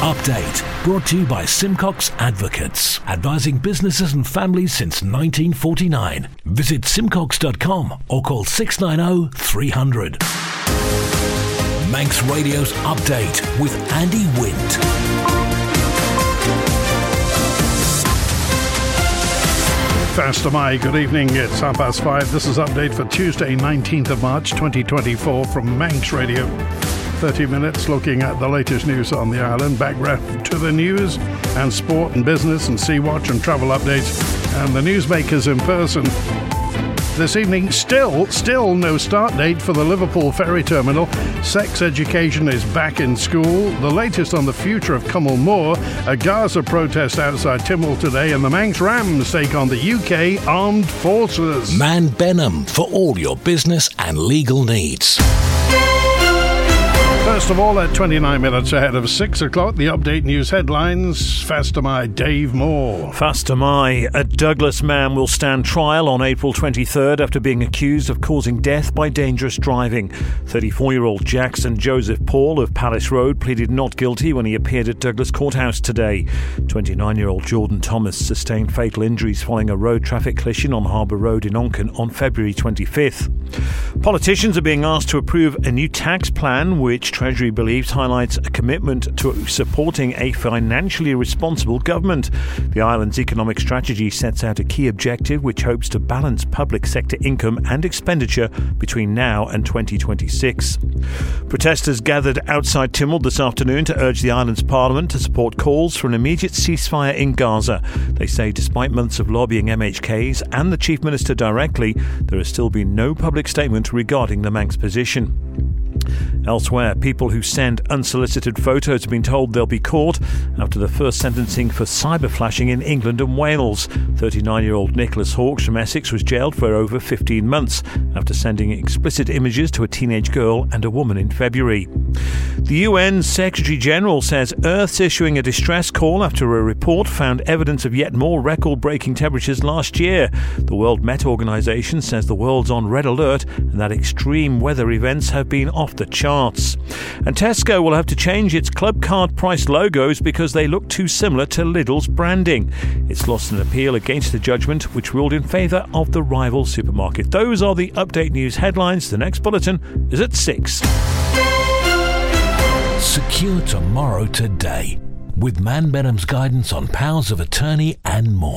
Update, brought to you by Simcox Advocates, advising businesses and families since 1949. Visit simcox.com or call 690 300. Manx Radio's Update with Andy Wint. Faster Mai, good evening. It's 5:30. This is Update for Tuesday, 19th of March, 2024 from Manx Radio. 30 minutes looking at the latest news on the island, background to the news and sport and business and Sea Watch and travel updates and the newsmakers in person. This evening, still no start date for the Liverpool ferry terminal. Sex education is back in school. The latest on the future of Cumnall Moor. A Gaza protest outside Tynwald today, and the Manx Rams take on the UK Armed Forces. Man Benham for all your business and legal needs. First of all, at 29 minutes ahead of 6 o'clock, the Update News headlines. Faster Mai, Dave Moore. Faster Mai, a Douglas man will stand trial on April 23rd after being accused of causing death by dangerous driving. 34-year-old Jackson Joseph Paul of Palace Road pleaded not guilty when he appeared at Douglas Courthouse today. 29-year-old Jordan Thomas sustained fatal injuries following a road traffic collision on Harbour Road in Onken on February 25th. Politicians are being asked to approve a new tax plan which Treasury believes highlights a commitment to supporting a financially responsible government. The island's economic strategy sets out a key objective which hopes to balance public sector income and expenditure between now and 2026. Protesters gathered outside Tynwald this afternoon to urge the island's parliament to support calls for an immediate ceasefire in Gaza. They say despite months of lobbying MHKs and the Chief Minister directly, there has still been no public statement regarding the Manx position. Elsewhere, people who send unsolicited photos have been told they'll be caught after the first sentencing for cyberflashing in England and Wales. 39-year-old Nicholas Hawkes from Essex was jailed for over 15 months after sending explicit images to a teenage girl and a woman in February. The UN Secretary-General says Earth's issuing a distress call after a report found evidence of yet more record-breaking temperatures last year. The World Met Organization says the world's on red alert and that extreme weather events have been off the charts. And Tesco will have to change its club card price logos because they look too similar to Lidl's branding. It's lost an appeal against the judgment which ruled in favour of the rival supermarket. Those are the Update News headlines. The next bulletin is at 6. Secure tomorrow today with Man Benham's guidance on powers of attorney and more.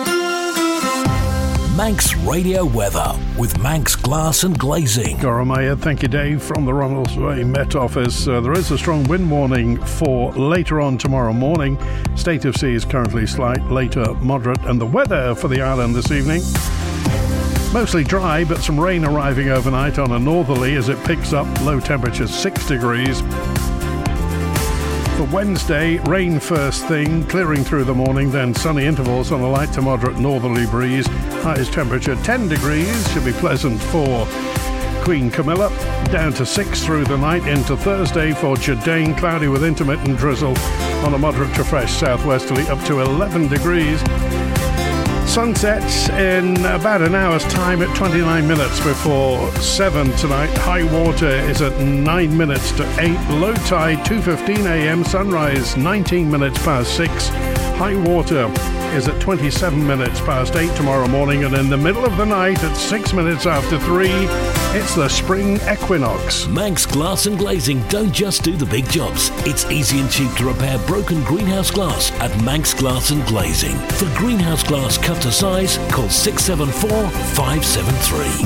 Manx Radio Weather with Manx Glass and Glazing. Goramaya, thank you, Dave, from the Ronaldsway Met Office. There is a strong wind warning for later on tomorrow morning. State of sea is currently slight, later moderate. And the weather for the island this evening, mostly dry, but some rain arriving overnight on a northerly as it picks up. Low temperature 6 degrees. For Wednesday, rain first thing, clearing through the morning, then sunny intervals on a light to moderate northerly breeze. Highest temperature 10 degrees, should be pleasant for Queen Camilla. Down to 6 through the night into Thursday for Chedane, cloudy with intermittent drizzle on a moderate to fresh southwesterly up to 11 degrees. Sunsets in about an hour's time at 29 minutes before 7 tonight. High water is at 9 minutes to 8. Low tide 2:15 a.m. Sunrise 19 minutes past 6. High water is at 27 minutes past 8 tomorrow morning. And in the middle of the night at 6 minutes after 3, it's the spring equinox. Manx Glass and Glazing don't just do the big jobs. It's easy and cheap to repair broken greenhouse glass at Manx Glass and Glazing. For greenhouse glass cut to size, call 674 573.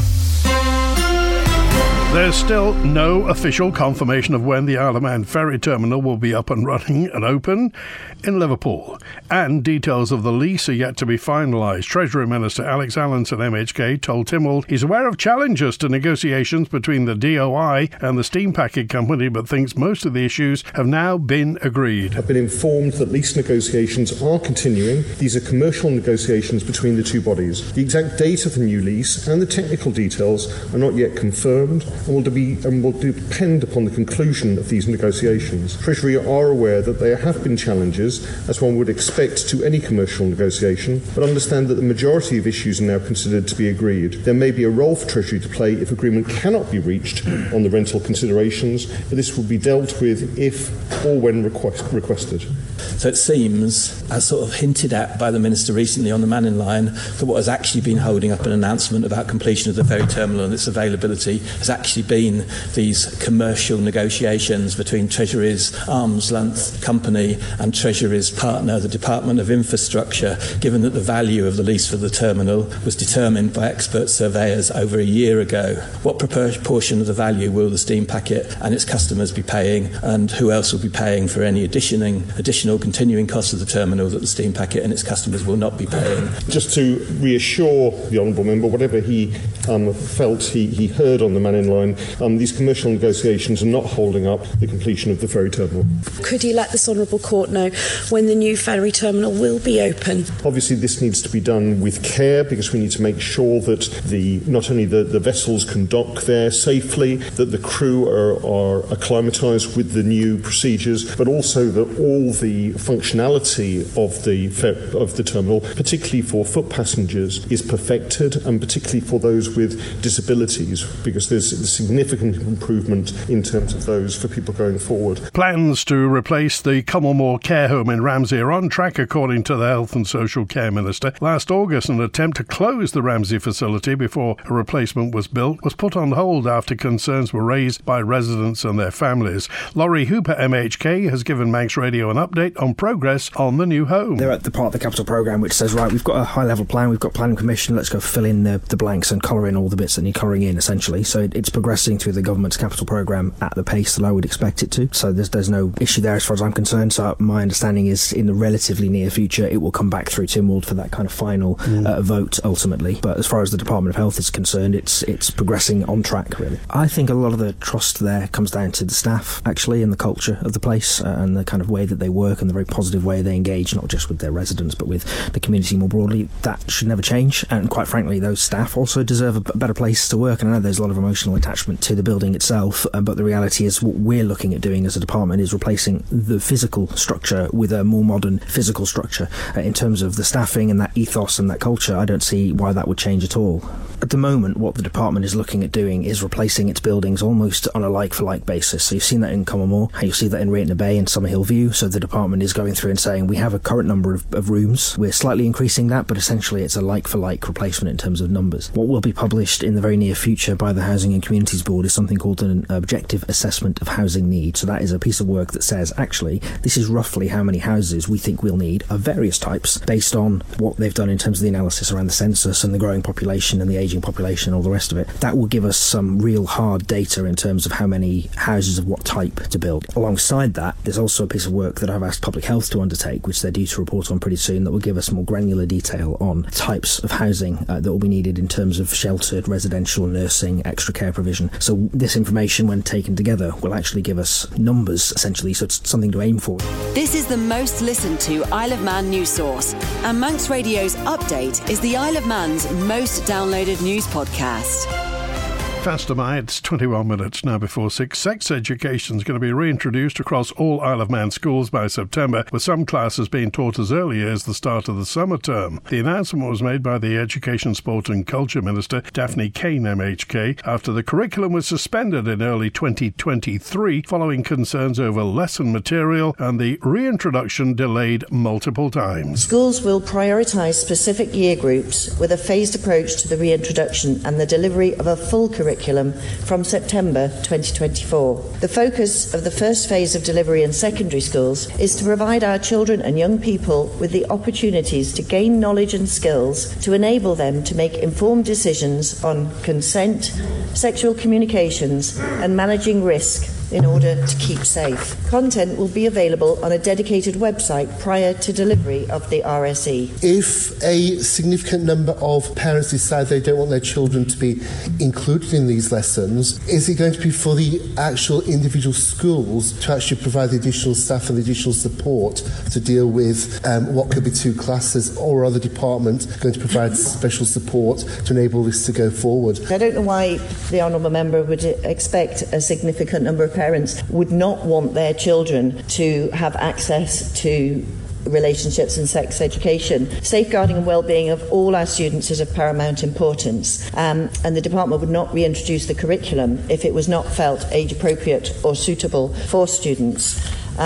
There's still no official confirmation of when the Isle of Man ferry terminal will be up and running and open in Liverpool. And details of the lease are yet to be finalised. Treasury Minister Alex Allinson, MHK, told Tynwald he's aware of challenges to negotiations between the DOI and the steam packet company, but thinks most of the issues have now been agreed. I've been informed that lease negotiations are continuing. These are commercial negotiations between the two bodies. The exact date of the new lease and the technical details are not yet confirmed, and will depend upon the conclusion of these negotiations. Treasury are aware that there have been challenges, as one would expect to any commercial negotiation, but understand that the majority of issues are now considered to be agreed. There may be a role for Treasury to play if agreement cannot be reached on the rental considerations, but this will be dealt with if or when requested. So it seems, as sort of hinted at by the Minister recently on the Manning Line, that what has actually been holding up an announcement about completion of the ferry terminal and its availability has actually been these commercial negotiations between Treasury's arm's-length company and Treasury's partner, the Department of Infrastructure, given that the value of the lease for the terminal was determined by expert surveyors over a year ago. What proportion of the value will the steam packet and its customers be paying, and who else will be paying for any additional continuing costs of the terminal that the steam packet and its customers will not be paying? Just to reassure the Honourable Member, whatever he felt he heard on the Manning Line, these commercial negotiations are not holding up the completion of the ferry terminal. Could he let this Honourable Court know when the new ferry terminal will be open? Obviously this needs to be done with care, because we need to make sure that not only the vessels can dock there safely, that the crew are acclimatised with the new procedures, but also that all the functionality of the terminal, particularly for foot passengers, is perfected, and particularly for those with disabilities, because there's a significant improvement in terms of those for people going forward. Plans to replace the Cummelmore Care Home in Ramsey are on track, according to the Health and Social Care Minister. Last August, an attempt to close the Ramsey facility before a replacement was built was put on hold after concerns were raised by residents and their families. Laurie Hooper, MHK, has given Manx Radio an update on progress on the new home. They're at the part of the capital programme which says, right, we've got a high-level plan, we've got planning permission, let's go fill in the blanks and colour in all the bits that need colouring in, essentially. So it's progressing through the government's capital programme at the pace that I would expect it to. So there's no issue there as far as I'm concerned. So my understanding is in the relatively near future it will come back through Tynwald for that kind of final vote ultimately. But as far as the Department of Health is concerned, it's progressing on track, really. I think a lot of the trust there comes down to the staff, actually, and the culture of the place and the kind of way that they work and the very positive way they engage, not just with their residents but with the community more broadly. That should never change, and quite frankly those staff also deserve a better place to work. And I know there's a lot of emotional attachment to the building itself, but the reality is what we're looking at doing as a department is replacing the physical structure with a more modern physical structure. In terms of the staffing and that ethos and that culture, I don't see why that would change at all. At the moment, what the department is looking at doing is replacing its buildings almost on a like-for-like basis. So you've seen that in Cummelmore, you'll see that in Rayton Bay and Summerhill View. So the department is going through and saying we have a current number of rooms, we're slightly increasing that, but essentially it's a like-for-like replacement in terms of numbers. What will be published in the very near future by the Housing and Communities Board is something called an objective assessment of housing need. So that is a piece of work that says, actually, this is roughly how many houses we think we'll need of various types based on what they've done in terms of the analysis around the census and the growing population and the ageing population and all the rest of it. That will give us some real hard data in terms of how many houses of what type to build. Alongside that, there's also a piece of work that I've asked Public Health to undertake, which they're due to report on pretty soon, that will give us more granular detail on types of housing that will be needed in terms of sheltered, residential, nursing, extra care provision. So this information, when taken together, will actually give us numbers, essentially, so it's something to aim for. This is the most listened to Isle of Man news source, and Manx Radio's Update is the Isle of Man's most downloaded news podcast. Faster, it's 21 minutes now before 6. Sex education is going to be reintroduced across all Isle of Man schools by September, with some classes being taught as early as the start of the summer term. The announcement was made by the Education, Sport and Culture Minister, Daphne Kane, MHK, after the curriculum was suspended in early 2023 following concerns over lesson material and the reintroduction delayed multiple times. Schools will prioritise specific year groups with a phased approach to the reintroduction and the delivery of a full curriculum from September 2024. The focus of the first phase of delivery in secondary schools is to provide our children and young people with the opportunities to gain knowledge and skills to enable them to make informed decisions on consent, sexual communications and managing risk in order to keep safe. Content will be available on a dedicated website prior to delivery of the RSE. If a significant number of parents decide they don't want their children to be included in these lessons, is it going to be for the actual individual schools to actually provide the additional staff and the additional support to deal with what could be 2 classes, or are the department going to provide special support to enable this to go forward? I don't know why the Honourable Member would expect a significant number of parents would not want their children to have access to relationships and sex education. Safeguarding and well-being of all our students is of paramount importance, and the department would not reintroduce the curriculum if it was not felt age appropriate or suitable for students.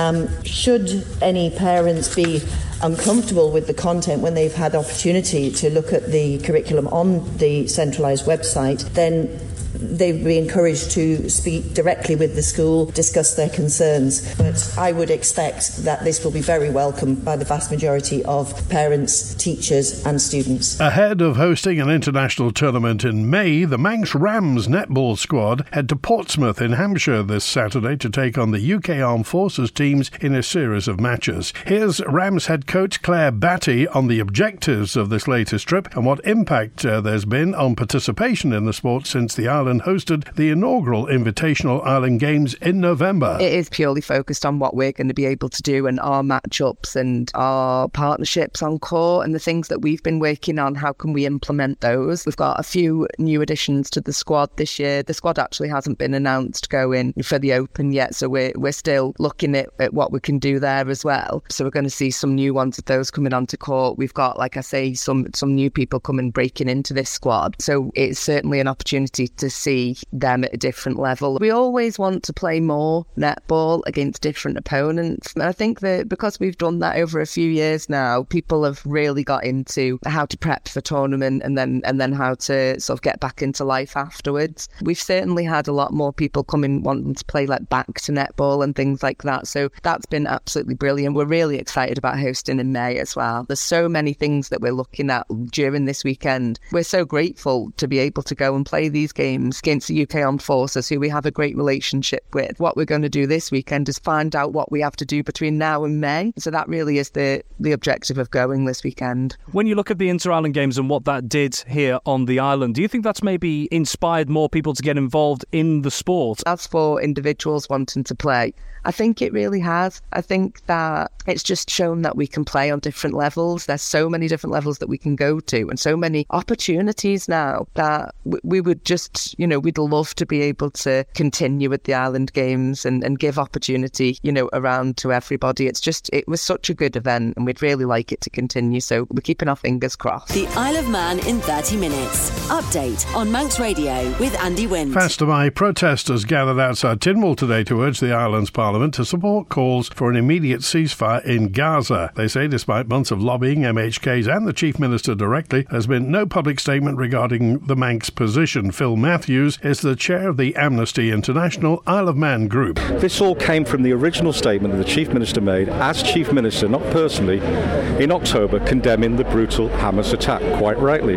Should any parents be uncomfortable with the content when they've had opportunity to look at the curriculum on the centralised website, then they would be encouraged to speak directly with the school, discuss their concerns. But I would expect that this will be very welcomed by the vast majority of parents, teachers and students. Ahead of hosting an international tournament in May, the Manx Rams netball squad head to Portsmouth in Hampshire this Saturday to take on the UK Armed Forces teams in a series of matches. Here's Rams head coach Claire Batty on the objectives of this latest trip and what impact there's been on participation in the sport since the Island hosted the inaugural Invitational Island Games in November. It is purely focused on what we're going to be able to do and our matchups and our partnerships on court and the things that we've been working on. How can we implement those? We've got a few new additions to the squad this year. The squad actually hasn't been announced going for the Open yet, so we're still looking at what we can do there as well. So we're going to see some new ones of those coming onto court. We've got, like I say, some new people breaking into this squad. So it's certainly an opportunity to see them at a different level. We always want to play more netball against different opponents. And I think that because we've done that over a few years now, people have really got into how to prep for tournament and then how to sort of get back into life afterwards. We've certainly had a lot more people coming wanting to play like back to netball and things like that. So that's been absolutely brilliant. We're really excited about hosting in May as well. There's so many things that we're looking at during this weekend. We're so grateful to be able to go and play these games against the UK Armed Forces, who we have a great relationship with. What we're going to do this weekend is find out what we have to do between now and May. So that really is the objective of going this weekend. When you look at the Inter-Island Games and what that did here on the island, do you think that's maybe inspired more people to get involved in the sport? As for individuals wanting to play, I think it really has. I think that it's just shown that we can play on different levels. There's so many different levels that we can go to and so many opportunities now that we would just, we'd love to be able to continue with the Island Games and give opportunity, around to everybody. It was such a good event and we'd really like it to continue. So we're keeping our fingers crossed. The Isle of Man in 30 minutes. Update on Manx Radio with Andy Wint. Faster by protesters gathered outside Tynwald today to urge the island's parliament to support calls for an immediate ceasefire in Gaza. They say despite months of lobbying, MHK's and the Chief Minister directly, there's been no public statement regarding the Manx position. Phil Matthews is the chair of the Amnesty International Isle of Man group. This all came from the original statement that the Chief Minister made as Chief Minister, not personally, in October, condemning the brutal Hamas attack, quite rightly.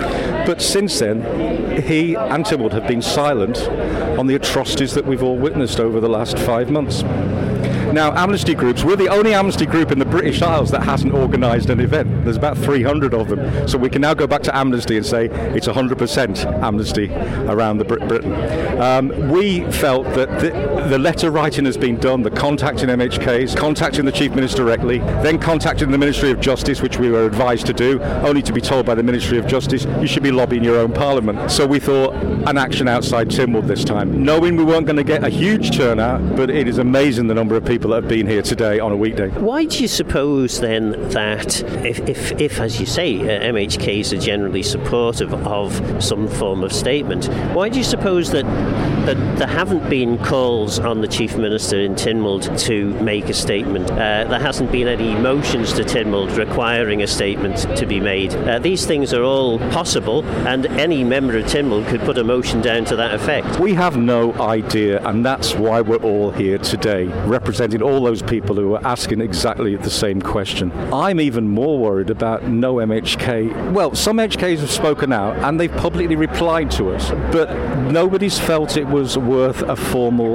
But since then, he and Tynwald have been silent on the atrocities that we've all witnessed over the last 5 months. Now, amnesty groups, we're the only amnesty group in the British Isles that hasn't organised an event. There's about 300 of them. So we can now go back to Amnesty and say it's 100% amnesty around Britain. We felt that the letter writing has been done, the contacting MHKs, contacting the Chief Minister directly, then contacting the Ministry of Justice, which we were advised to do, only to be told by the Ministry of Justice, you should be lobbying your own parliament. So we thought an action outside Tynwald this time, knowing we weren't going to get a huge turnout, but it is amazing the number of people that have been here today on a weekday. Why do you suppose then that if as you say, MHKs are generally supportive of some form of statement, why do you suppose that there haven't been calls on the Chief Minister in Tynwald to make a statement? There hasn't been any motions to Tynwald requiring a statement to be made. These things are all possible, and any member of Tynwald could put a motion down to that effect. We have no idea, and that's why we're all here today, representing representing all those people who are asking exactly the same question. I'm even more worried about no MHK. Well, some MHKs have spoken out and they've publicly replied to us, but nobody's felt it was worth a formal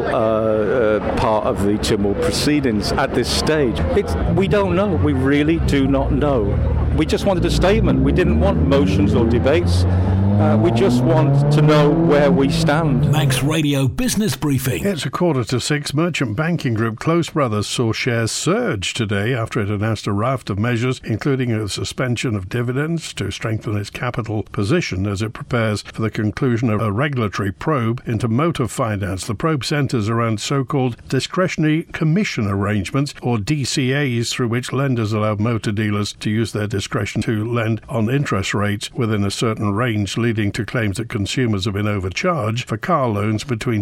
part of the Tynwald proceedings at this stage. We don't know. We really do not know. We just wanted a statement. We didn't want motions or debates. We just want to know where we stand. Manx Radio Business Briefing. It's 5:45. Merchant banking group Close Brothers saw shares surge today after it announced a raft of measures, including a suspension of dividends to strengthen its capital position as it prepares for the conclusion of a regulatory probe into motor finance. The probe centres around so-called discretionary commission arrangements, or DCAs, through which lenders allow motor dealers to use their discretion to lend on interest rates within a certain range, leading to claims that consumers have been overcharged for car loans between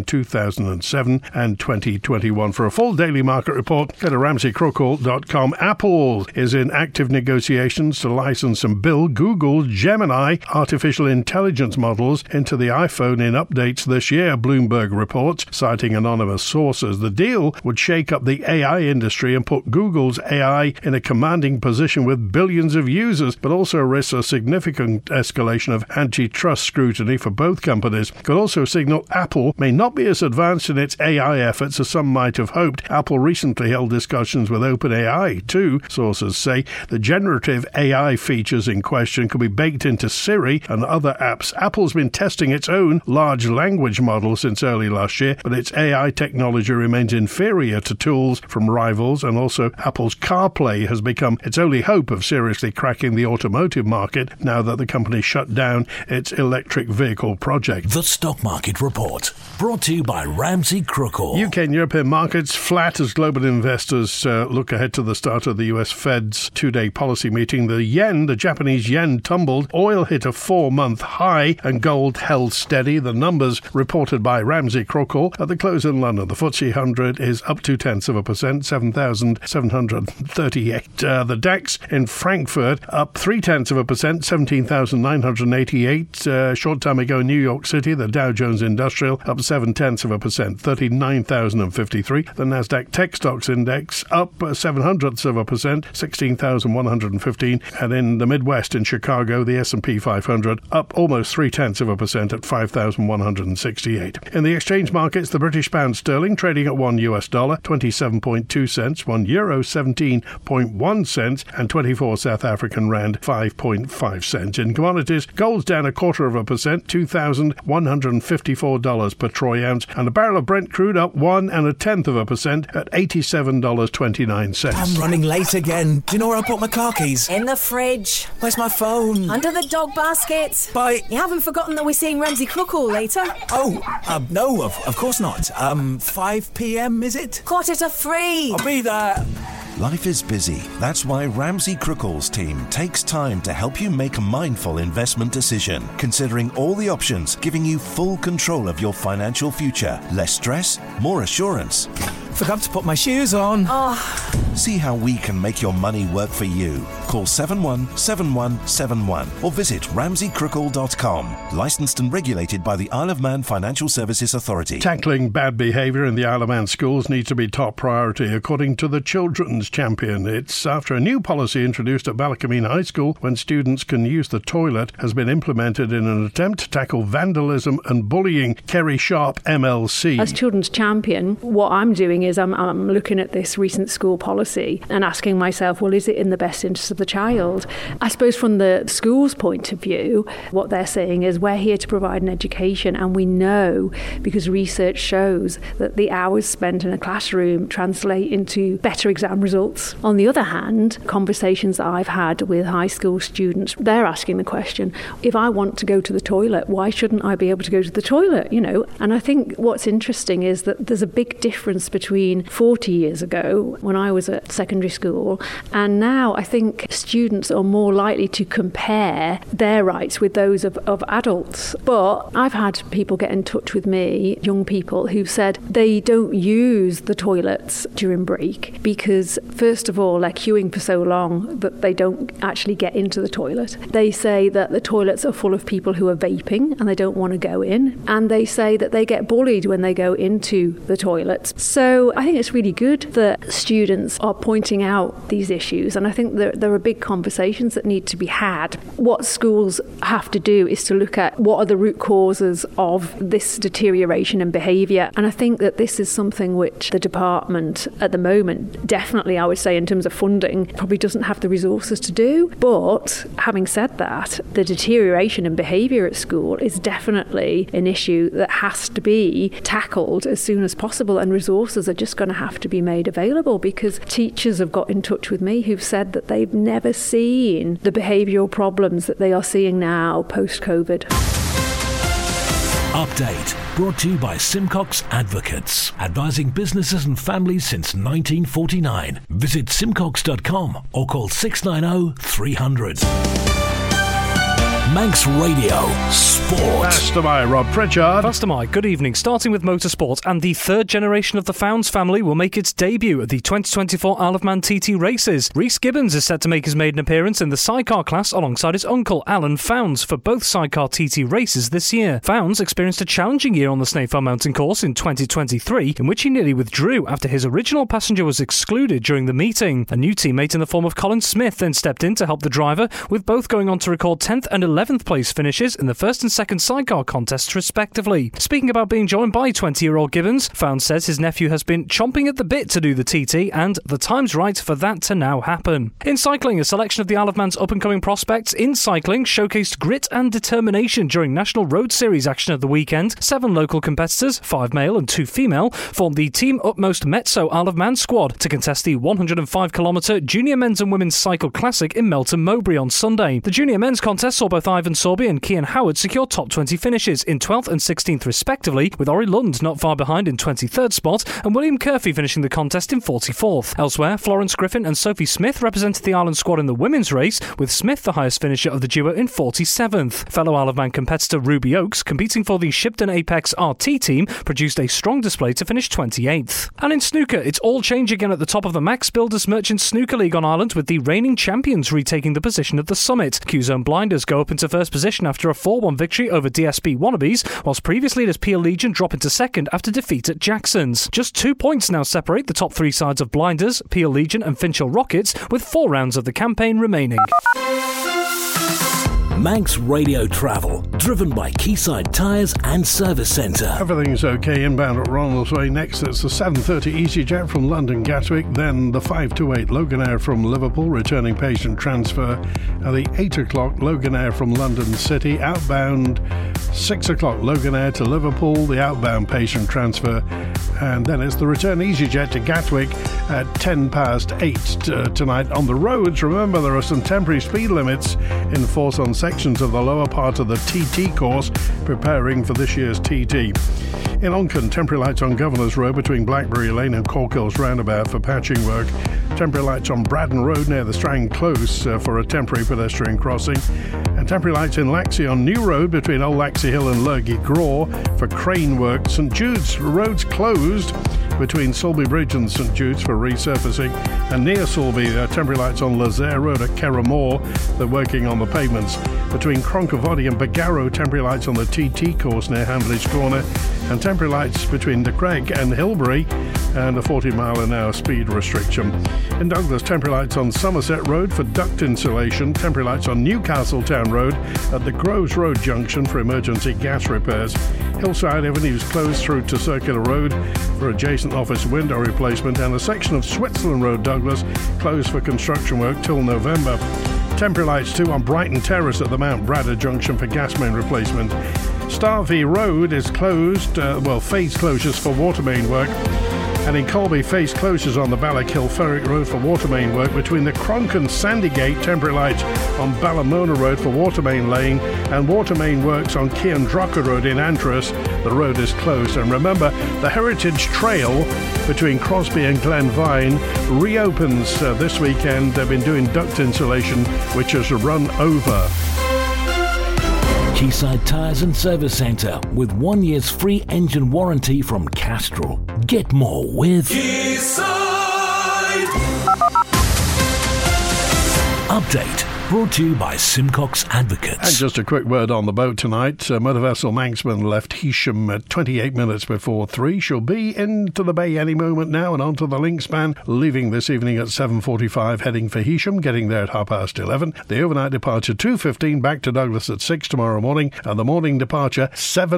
2007 and 2021. For a full daily market report, go to ramseycrookhall.com. Apple is in active negotiations to license and build Google Gemini artificial intelligence models into the iPhone in updates this year, Bloomberg reports, citing anonymous sources. The deal would shake up the AI industry and put Google's AI in a commanding position with billions of users, but also risks a significant escalation of antitrust scrutiny for both companies. Could also signal Apple may not be as advanced in its AI efforts as some might have hoped. Apple recently held discussions with OpenAI too. Sources say the generative AI features in question could be baked into Siri and other apps. Apple's been testing its own large language model since early last year, but its AI technology remains inferior to tools from rivals, and also Apple's CarPlay has become its only hope of seriously cracking the automotive market now that the company shut down its electric vehicle project. The Stock Market Report, brought to you by Ramsey Crookhall. UK and European markets flat as global investors look ahead to the start of the US Fed's two-day policy meeting. The Japanese yen tumbled, oil hit a 4-month high, and gold held steady. The numbers reported by Ramsey Crookhall at the close in London. The FTSE 100 is up 0.2%, 7,738. The DAX in Frankfurt up 0.3%, 17,988. Short time ago in New York City, the Dow Jones Industrial up 0.7%, 39,053. The Nasdaq Tech Stocks Index up 0.07%, 16,115. And in the Midwest in Chicago, the S&P 500 up almost 0.3% at 5,168. In the exchange markets, the British pound sterling trading at $1, 27.2 cents, €1 17.1 cents, and 24 South African rand 5.5 cents. In commodities, gold's down 0.25%, $2,154 per troy ounce, and a barrel of Brent crude up 1.1% at $87.29. I'm running late again. Do you know where I put my car keys? In the fridge. Where's my phone? Under the dog basket. Bye. You haven't forgotten that we're seeing Ramsey Crookhall later? Oh, no, of course not. 5 p.m, is it? 2:45. I'll be there. Life is busy. That's why Ramsey Crookhall's team takes time to help you make a mindful investment decision, considering all the options, giving you full control of your financial future. Less stress, more assurance. Forgot to put my shoes on. Oh. See how we can make your money work for you. Call 717171 or visit ramseycrookhall.com. Licensed and regulated by the Isle of Man Financial Services Authority. Tackling bad behaviour in the Isle of Man schools needs to be top priority, according to the Children's Champion. It's after a new policy introduced at Ballacameen High School when students can use the toilet has been implemented in an attempt to tackle vandalism and bullying. Kerry Sharp, MLC. As Children's Champion, what I'm doing is I'm looking at this recent school policy and asking myself, well, is it in the best interest of the child? I suppose from the school's point of view, what they're saying is we're here to provide an education, and we know, because research shows, that the hours spent in a classroom translate into better exam results. On the other hand, conversations that I've had with high school students, they're asking the question, if I want to go to the toilet, why shouldn't I be able to go to the toilet? And I think what's interesting is that there's a big difference between 40 years ago when I was at secondary school and now. I think think students are more likely to compare their rights with those of adults. But I've had people get in touch with me, young people, who've said they don't use the toilets during break because, first of all, they're queuing for so long that they don't actually get into the toilet. They say that the toilets are full of people who are vaping and they don't want to go in. And they say that they get bullied when they go into the toilets. So I think it's really good that students are pointing out these issues. And I think there are big conversations that need to be had. What schools have to do is to look at what are the root causes of this deterioration in behaviour. And I think that this is something which the department at the moment, definitely I would say in terms of funding, probably doesn't have the resources to do. But having said that, the deterioration in behaviour at school is definitely an issue that has to be tackled as soon as possible, and resources are just going to have to be made available, because teachers have got in touch with me who've said that they've never seen the behavioural problems that they are seeing now post-COVID. Update brought to you by Simcox Advocates, advising businesses and families since 1949. Visit simcox.com or call 690 300. Manx Radio Sport. Faster by Rob Pritchard. Faster Mike, good evening. Starting with motorsport, and the third generation of the Founds family will make its debut at the 2024 Isle of Man TT races. Rhys Gibbons is set to make his maiden appearance in the sidecar class alongside his uncle Alan Founds for both sidecar TT races this year. Founds experienced a challenging year on the Snaefell Mountain course in 2023, in which he nearly withdrew after his original passenger was excluded during the meeting. A new teammate in the form of Colin Smith then stepped in to help the driver, with both going on to record 10th and 11th place finishes in the first and second sidecar contests respectively. Speaking about being joined by 20-year-old Gibbons, Founds says his nephew has been chomping at the bit to do the TT, and the time's right for that to now happen. In cycling, a selection of the Isle of Man's up-and-coming prospects in cycling showcased grit and determination during National Road Series action at the weekend. 7 local competitors, 5 male and 2 female, formed the Team Utmost Mezzo Isle of Man squad to contest the 105km Junior Men's and Women's Cycle Classic in Melton Mowbray on Sunday. The Junior Men's contest saw both Ivan Sorby and Cian Howard secure top 20 finishes in 12th and 16th respectively, with Ori Lund not far behind in 23rd spot and William Curfey finishing the contest in 44th. Elsewhere, Florence Griffin and Sophie Smith represented the Ireland squad in the women's race, with Smith the highest finisher of the duo in 47th. Fellow Isle of Man competitor Ruby Oakes, competing for the Shipton Apex RT team, produced a strong display to finish 28th. And in snooker, it's all change again at the top of the Max Builders Merchant Snooker League on Ireland, with the reigning champions retaking the position at the summit. Q-Zone Blinders go up into first position after a 4-1 victory over DSB Wannabes, whilst previous leaders Peel Legion drop into second after defeat at Jackson's. Just 2 points now separate the top 3 sides of Blinders, Peel Legion and Finchel Rockets, with 4 rounds of the campaign remaining. Manx Radio Travel, driven by Quayside Tyres and Service Centre. Everything's okay inbound at Ronald's Way. Next, it's the 7:30 EasyJet from London Gatwick, then the 528 Loganair from Liverpool, returning patient transfer, and the 8 o'clock Loganair from London City, outbound 6 o'clock Loganair to Liverpool, the outbound patient transfer, and then it's the return EasyJet to Gatwick at 8:10 tonight. On the roads, remember there are some temporary speed limits in force on sections of the lower part of the TT course, preparing for this year's TT. In Onken, temporary lights on Governor's Road between Blackberry Lane and Corkills Roundabout for patching work. Temporary lights on Braddon Road near the Strang Close for a temporary pedestrian crossing. And temporary lights in Laxey on New Road between Old Laxey Hill and Lurgy Graw for crane work. St Jude's roads closed between Sulby Bridge and St Jude's for resurfacing. And near Sulby, temporary lights on Lazaire Road at Kerramore. They're working on the pavements. Between Cronkovody and Bagarrow, temporary lights on the TT course near Handledge Corner. And temporary lights between De Craig and Hilbury, and a 40-mile-an-hour speed restriction. In Douglas, temporary lights on Somerset Road for duct insulation. Temporary lights on Newcastle Town Road at the Groves Road junction for emergency gas repairs. Hillside Avenue is closed through to Circular Road for adjacent office window replacement, and a section of Switzerland Road, Douglas, closed for construction work till November. Temporary lights too on Brighton Terrace at the Mount Bradder junction for gas main replacement. Starvey Road is closed, phase closures for water main work. And in Colby, face closures on the Ballakill Ferrick Road for water main work between the Cronk and Sandygate, temporary lights on Ballamona Road for water main laying, and water main works on Keandrocker Road in Antras. The road is closed. And remember, the Heritage Trail between Crosby and Glenvine reopens this weekend. They've been doing duct insulation, which has run over. Quayside Tyres and Service Centre with 1 year's free engine warranty from Castrol. Get more with Quayside. Update. Brought to you by Simcox Advocates. And just a quick word on the boat tonight. Motor vessel Manxman left Heysham at 28 minutes before 3. She'll be into the bay any moment now and onto the link span, leaving this evening at 7:45, heading for Heysham, getting there at 11:30. The overnight departure 2:15, back to Douglas at 6 tomorrow morning, and the morning departure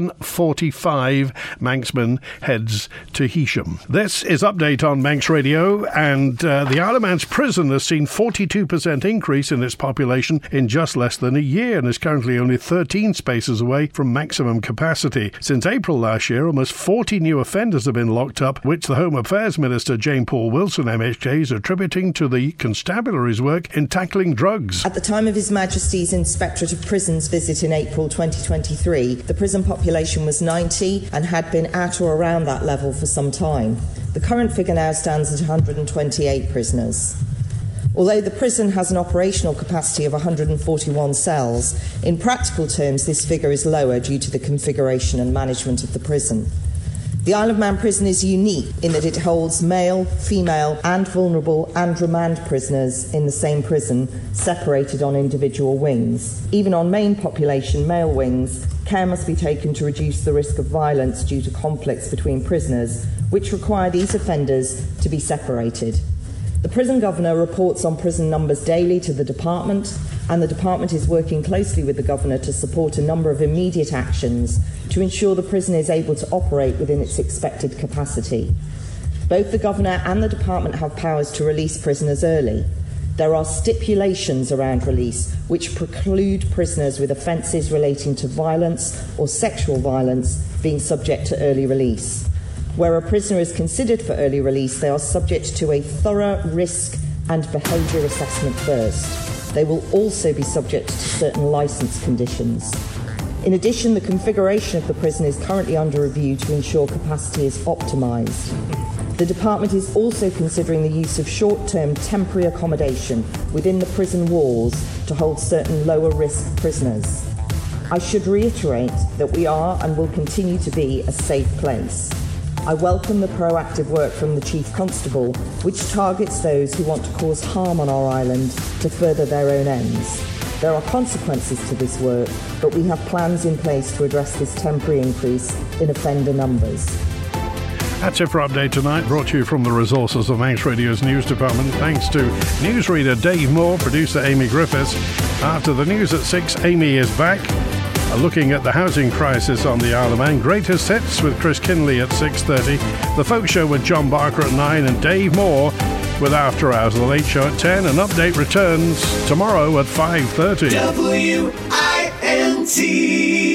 7:45. Manxman heads to Heysham. This is Update on Manx Radio, and the Isle of Man's prison has seen 42% increase in its population in just less than a year and is currently only 13 spaces away from maximum capacity. Since April last year, almost 40 new offenders have been locked up, which the Home Affairs Minister Jane Paul Wilson MHK is attributing to the constabulary's work in tackling drugs. At the time of His Majesty's Inspectorate of Prisons visit in April 2023, the prison population was 90 and had been at or around that level for some time. The current figure now stands at 128 prisoners. Although the prison has an operational capacity of 141 cells, in practical terms this figure is lower due to the configuration and management of the prison. The Isle of Man prison is unique in that it holds male, female and vulnerable and remand prisoners in the same prison, separated on individual wings. Even on main population male wings, care must be taken to reduce the risk of violence due to conflicts between prisoners, which require these offenders to be separated. The prison governor reports on prison numbers daily to the department, and the department is working closely with the governor to support a number of immediate actions to ensure the prison is able to operate within its expected capacity. Both the governor and the department have powers to release prisoners early. There are stipulations around release which preclude prisoners with offences relating to violence or sexual violence being subject to early release. Where a prisoner is considered for early release, they are subject to a thorough risk and behaviour assessment first. They will also be subject to certain licence conditions. In addition, the configuration of the prison is currently under review to ensure capacity is optimised. The department is also considering the use of short-term temporary accommodation within the prison walls to hold certain lower-risk prisoners. I should reiterate that we are and will continue to be a safe place. I welcome the proactive work from the Chief Constable, which targets those who want to cause harm on our island to further their own ends. There are consequences to this work, but we have plans in place to address this temporary increase in offender numbers. That's it for Update Tonight, brought to you from the resources of Manx Radio's news department. Thanks to newsreader Dave Moore, producer Amy Griffiths. After the news at 6, Amy is back. Looking at the housing crisis on the Isle of Man. Greatest Hits with Chris Kinley at 6:30. The Folk Show with John Barker at 9 and Dave Moore with After Hours. The Late Show at 10 and Update returns tomorrow at 5:30. WINT